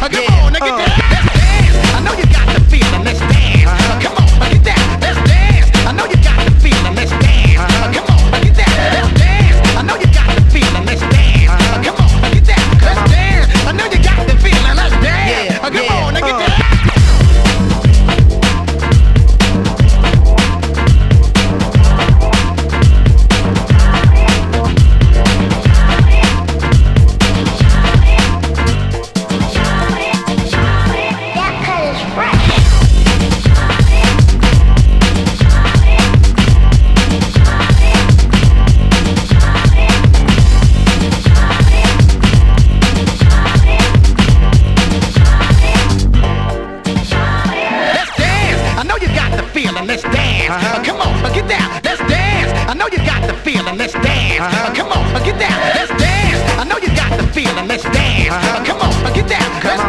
Come on, now get that. Let's dance. I know you got the feeling. Let's dance. Come on, get that. Let's dance. I know you got the feeling. Let's dance. Come on, get that. Let's dance. I know you got the feeling. Let's dance. Come on, get that. Let's dance. I know you got the feeling. Let's dance. Come on, now get that. Let's dance. Come on, get that. Let's dance. I know you got the feeling. Let's dance. Come on, get that. Let's dance. I know you got the feeling. Let's dance. Come on, get that. Let's